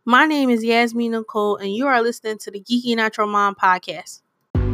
My name is Yasmin Nicole, and you are listening to the Geeky Natural Mom podcast.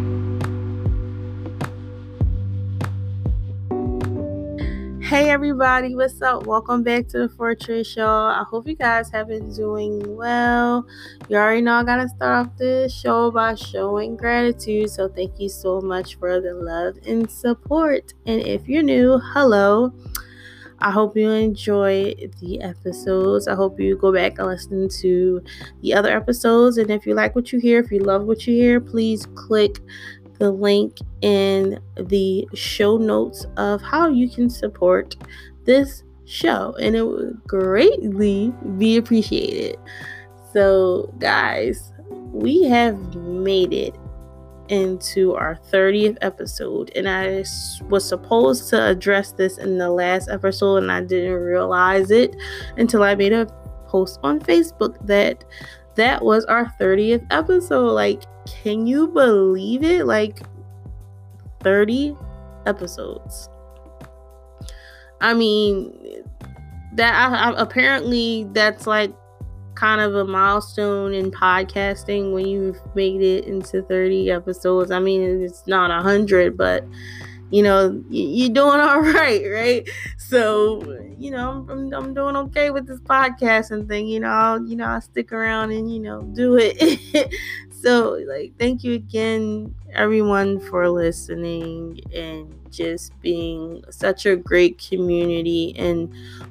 Hey everybody, what's up? Welcome back to the Fortress Show. I hope you guys have been doing well. You already know I gotta start off this show by showing gratitude. So thank you so much for the love and support. And if you're new, hello. I hope you enjoy the episodes. I hope you go back and listen to the other episodes. And if you like what you hear, if you love what you hear, please click the link in the show notes of how you can support this show, and it would greatly be appreciated. So guys, we have made it into our 30th episode, and I was supposed to address this in the last episode, and I didn't realize it until I made a post on Facebook that was our 30th episode. Like, can you believe it? Like, 30 episodes. I mean, that apparently that's like kind of a milestone in podcasting when you've made it into 30 episodes. I mean, it's not 100, but you're doing all right? So, I'm doing okay with this podcasting thing. I'll stick around and do it. So, thank you again, everyone, for listening and just being such a great community, and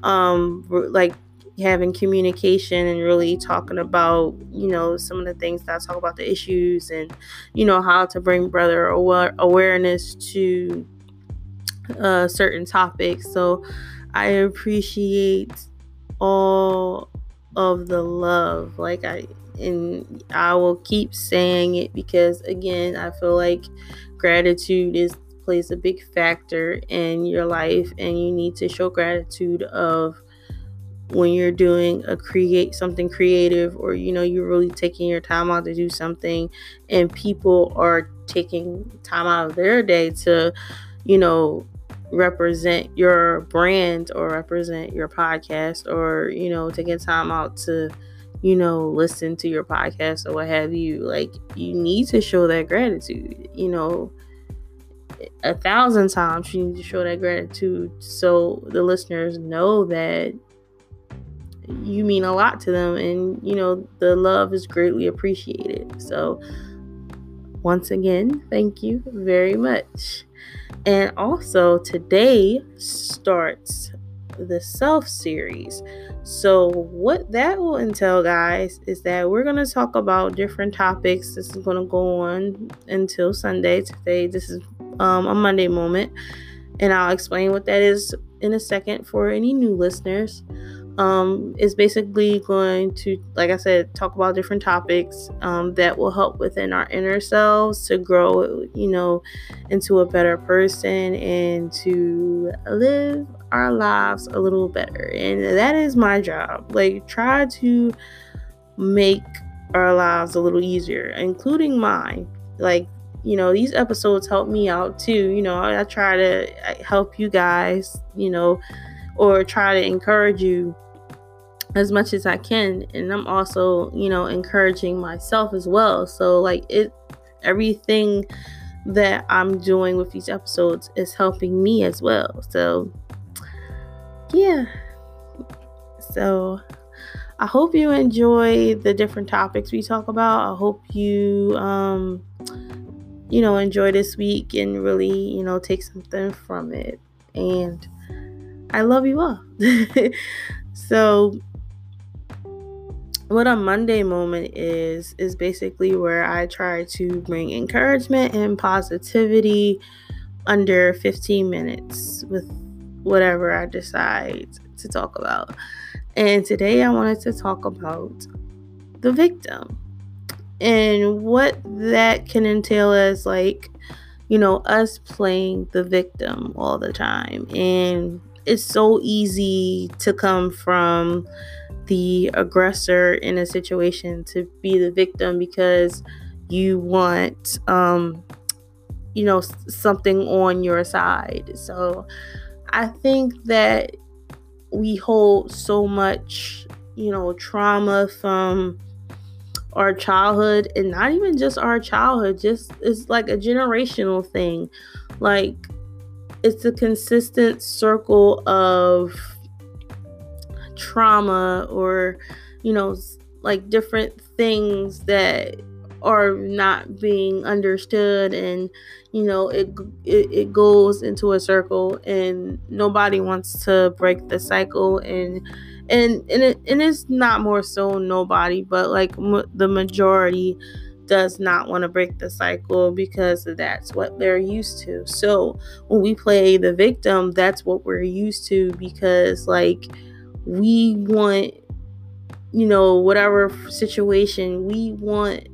having communication and really talking about some of the things that I talk about, the issues, and how to bring brother awareness to certain topics. So I appreciate all of the love. And I will keep saying it because, again, I feel like gratitude plays a big factor in your life, and you need to show gratitude of when you're doing something creative, or you're really taking your time out to do something, and people are taking time out of their day to represent your brand or represent your podcast, or taking time out to listen to your podcast or what have you. Like, you need to show that gratitude. 1,000 times you need to show that gratitude, so the listeners know that you mean a lot to them, and the love is greatly appreciated. So once again, thank you very much. And also, today starts the self series. So what that will entail, guys, is that we're going to talk about different topics. This is going to go on until Sunday. Today, this is a Monday moment, and I'll explain what that is in a second for any new listeners. Is basically going to, like I said, talk about different topics that will help within our inner selves to grow, into a better person and to live our lives a little better. And that is my job. Try to make our lives a little easier, including mine. These episodes help me out too. I try to help you guys, or try to encourage you as much as I can. And I'm also, encouraging myself as well. So everything that I'm doing with these episodes is helping me as well. So yeah. So I hope you enjoy the different topics we talk about. I hope you, enjoy this week and really, take something from it. And I love you all. So what a Monday moment is basically where I try to bring encouragement and positivity under 15 minutes with whatever I decide to talk about. And today I wanted to talk about the victim and what that can entail as us playing the victim all the time. And it's so easy to come from the aggressor in a situation to be the victim because you want something on your side. So I think that we hold so much trauma from our childhood, and not even just our childhood, just it's like a generational thing. Like, it's a consistent circle of trauma, or like different things that are not being understood, and it goes into a circle, and nobody wants to break the cycle, and it's not more so nobody, but like the majority does not want to break the cycle, because that's what they're used to. So when we play the victim, that's what we're used to, because like we want, whatever situation, we want,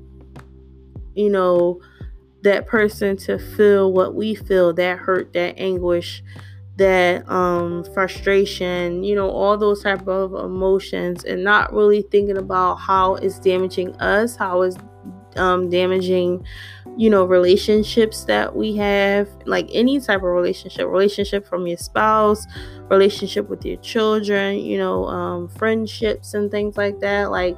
that person to feel what we feel, that hurt, that anguish, that frustration, all those type of emotions, and not really thinking about how it's damaging us, how it's damaging relationships that we have, like any type of relationship from your spouse, relationship with your children, friendships and things like that. Like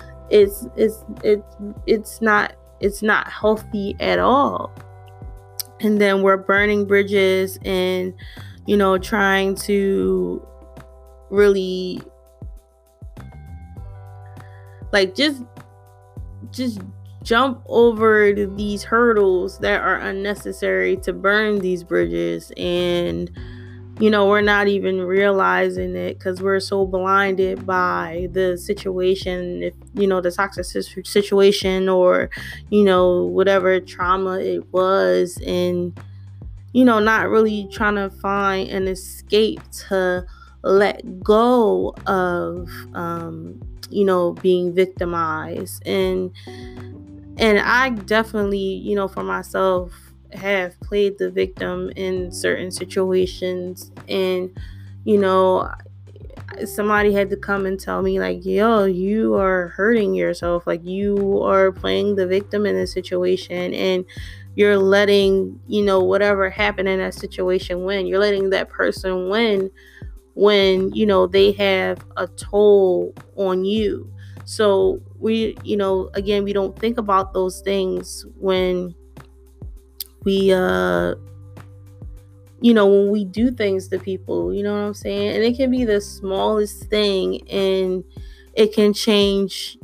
it's not healthy at all. And then we're burning bridges, and trying to really like just jump over these hurdles that are unnecessary to burn these bridges. And we're not even realizing it, because we're so blinded by the situation, if the toxic situation, or whatever trauma it was, and not really trying to find an escape to let go of being victimized. And I definitely, for myself, have played the victim in certain situations. And, somebody had to come and tell me, like, yo, you are hurting yourself. Like, you are playing the victim in this situation, and you're letting, whatever happened in that situation win. You're letting that person win when, they have a toll on you. So we, again, we don't think about those things when we, when we do things to people, you know what I'm saying? And it can be the smallest thing, and it can change,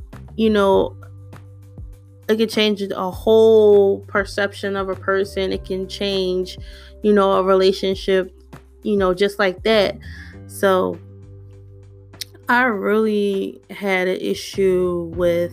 it can change a whole perception of a person. It can change, a relationship, just like that. So I really had an issue with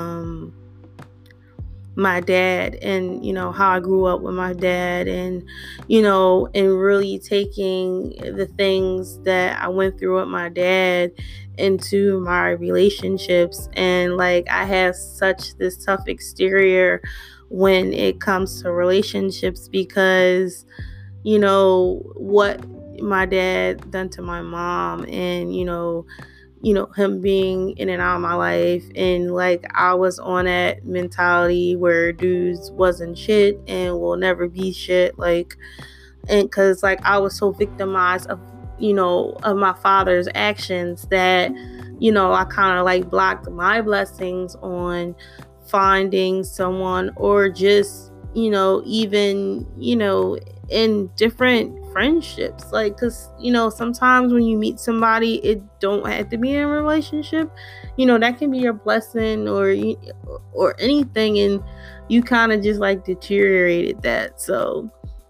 my dad, and how I grew up with my dad, and and really taking the things that I went through with my dad into my relationships. And like, I have such this tough exterior when it comes to relationships, because what my dad done to my mom, and him being in and out of my life. And like, I was on that mentality where dudes wasn't shit and will never be shit. Like, and cause like I was so victimized of of my father's actions, that I kind of like blocked my blessings on finding someone, or just even in different friendships. Like, because sometimes when you meet somebody, it don't have to be in a relationship, that can be your blessing, or anything, and you kind of just like deteriorated that. So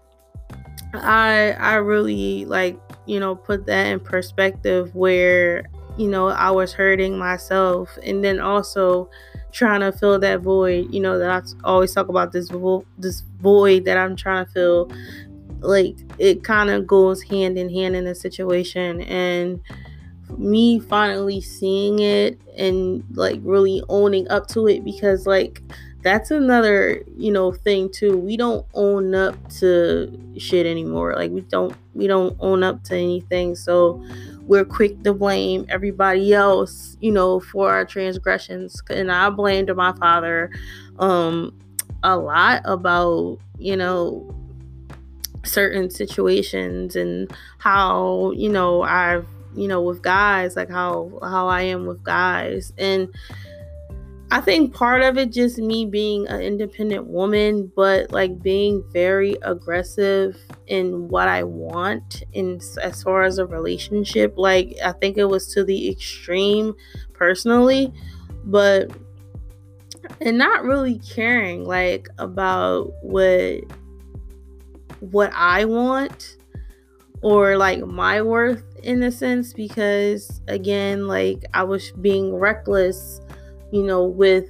I really like put that in perspective, where I was hurting myself, and then also trying to fill that void, that I always talk about, this void that I'm trying to fill. Like, it kind of goes hand in hand in a situation. And me finally seeing it, and like really owning up to it, because like that's another thing too. We don't own up to shit anymore. Like, we don't own up to anything. So we're quick to blame everybody else for our transgressions. And I blamed my father a lot about certain situations, and how I've with guys, like how I am with guys. And I think part of it just me being an independent woman, but like being very aggressive in what I want in as far as a relationship. Like I think it was to the extreme personally, but and not really caring like about what I want or like my worth in a sense, because again, like I was being reckless, with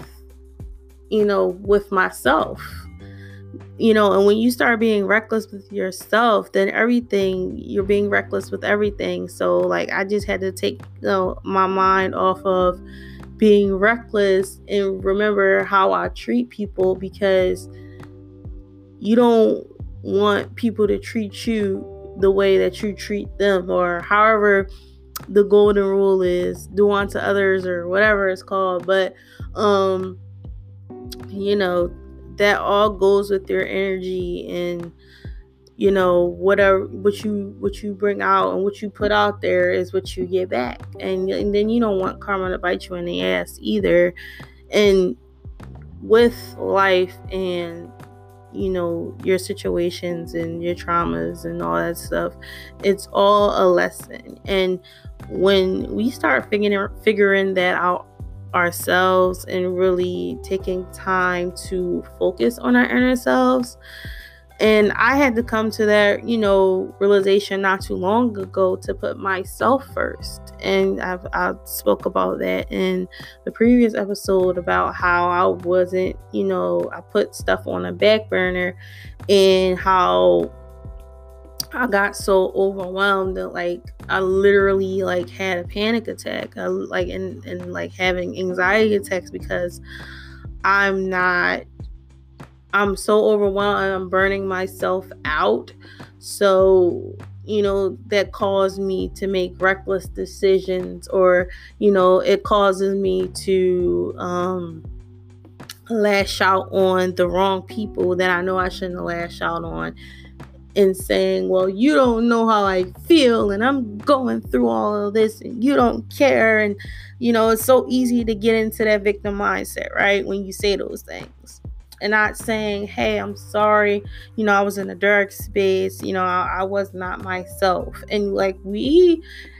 myself, and when you start being reckless with yourself, then you're being reckless with everything. So like I just had to take my mind off of being reckless and remember how I treat people, because you don't want people to treat you the way that you treat them, or however the golden rule is, do unto others or whatever it's called. But that all goes with your energy, and whatever what you bring out and what you put out there is what you get back, and then you don't want karma to bite you in the ass either. And with life and your situations and your traumas and all that stuff, it's all a lesson. And when we start figuring that out ourselves and really taking time to focus on our inner selves, and I had to come to that, realization not too long ago, to put myself first. And I spoke about that in the previous episode about how I wasn't, I put stuff on a back burner, and how I got so overwhelmed that like I literally like had a panic attack, and like having anxiety attacks, because I'm so overwhelmed and I'm burning myself out. So, that caused me to make reckless decisions, or, it causes me to lash out on the wrong people that I know I shouldn't lash out on, and saying, well, you don't know how I feel, and I'm going through all of this, and you don't care. And, it's so easy to get into that victim mindset, right? When you say those things. And not saying, hey, I'm sorry, I was in a dark space, I was not myself. And like we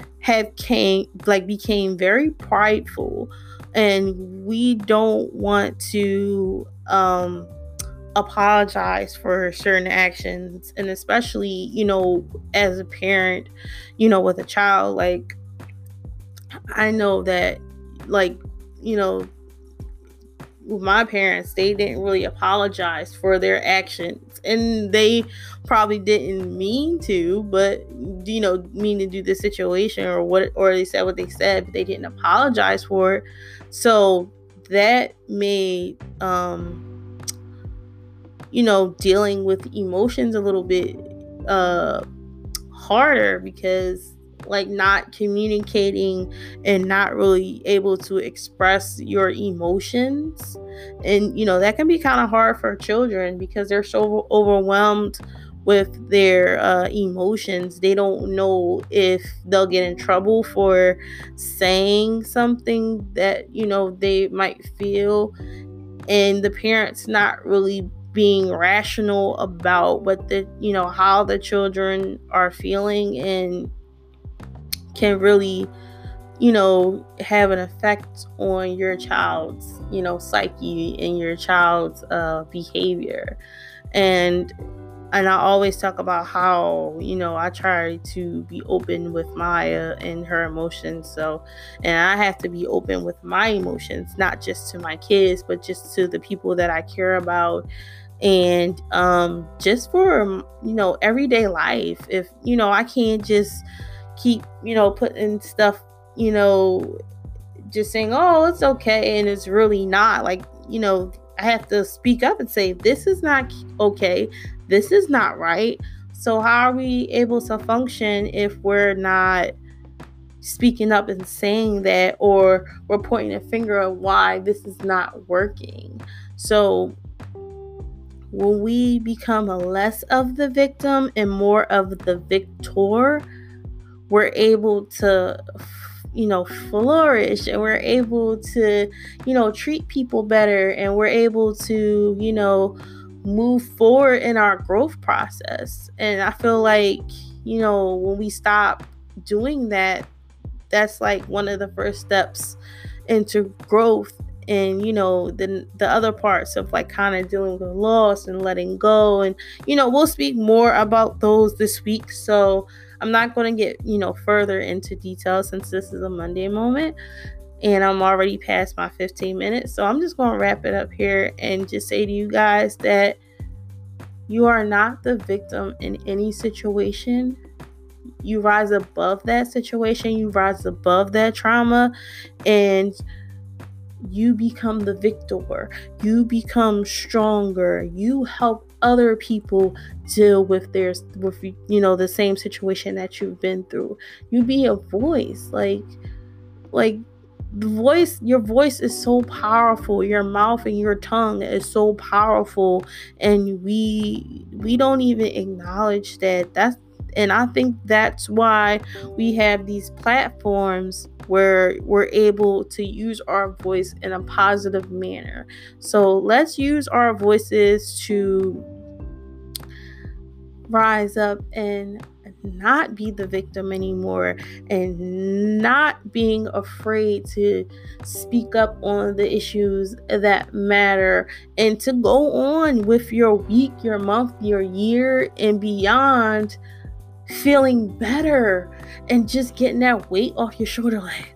became very prideful, and we don't want to apologize for certain actions. And especially, as a parent, with a child, like I know that, like, with my parents, they didn't really apologize for their actions, and they probably didn't mean to, but mean to do the situation or they said what they said, but they didn't apologize for it. So that made dealing with emotions a little bit harder, because like not communicating and not really able to express your emotions. And that can be kind of hard for children, because they're so overwhelmed with their emotions. They don't know if they'll get in trouble for saying something that they might feel, and the parents not really being rational about what how the children are feeling, and can really have an effect on your child's psyche and your child's behavior. And I always talk about how I try to be open with Maya and her emotions. So, and I have to be open with my emotions, not just to my kids, but just to the people that I care about. And just for everyday life, if I can't just keep putting stuff, just saying, oh, it's okay, and it's really not. Like, I have to speak up and say, this is not okay, this is not right. So how are we able to function if we're not speaking up and saying that, or we're pointing a finger at why this is not working? So when we become less of the victim and more of the victor, we're able to, flourish, and we're able to, treat people better, and we're able to, move forward in our growth process. And I feel like, when we stop doing that, that's like one of the first steps into growth. And the other parts of like kind of dealing with loss and letting go, and we'll speak more about those this week. So I'm not going to get further into details, since this is a Monday moment and I'm already past my 15 minutes. So I'm just going to wrap it up here and just say to you guys that you are not the victim in any situation. You rise above that situation, you rise above that trauma, and you become the victor. You become stronger. You help other people deal with the same situation that you've been through. You be a voice. Like your voice is so powerful. Your mouth and your tongue is so powerful, and we don't even acknowledge that. And I think that's why we have these platforms where we're able to use our voice in a positive manner. So let's use our voices to rise up and not be the victim anymore, and not being afraid to speak up on the issues that matter, and to go on with your week, your month, your year, and beyond, feeling better and just getting that weight off your shoulder, like,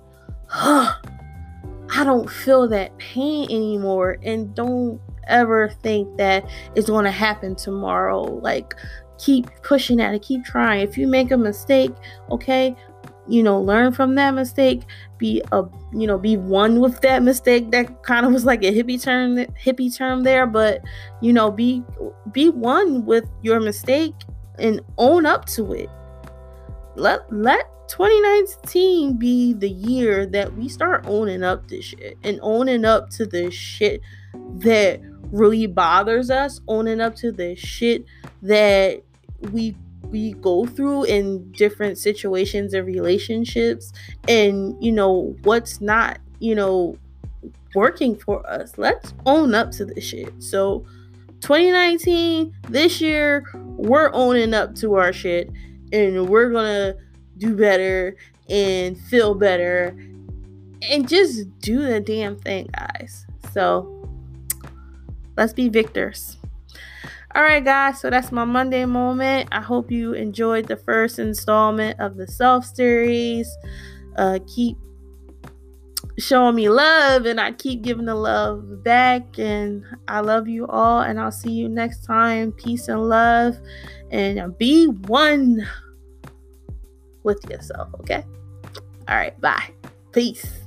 I don't feel that pain anymore. And don't ever think that it's going to happen tomorrow. Like, keep pushing at it, keep trying. If you make a mistake, okay, learn from that mistake, be one with that mistake. That kind of was like a hippie term there, but be one with your mistake and own up to it. Let 2019 be the year that we start owning up to shit, and owning up to the shit that really bothers us, owning up to the shit that we go through in different situations and relationships, and what's not working for us. Let's own up to the shit. So 2019, this year, we're owning up to our shit, and we're gonna do better and feel better and just do the damn thing, guys. So let's be victors. All right, guys, so that's my Monday moment. I hope you enjoyed the first installment of the Self series. Keep showing me love, and I keep giving the love back, and I love you all, and I'll see you next time. Peace and love, and be one with yourself, okay? All right, bye. Peace.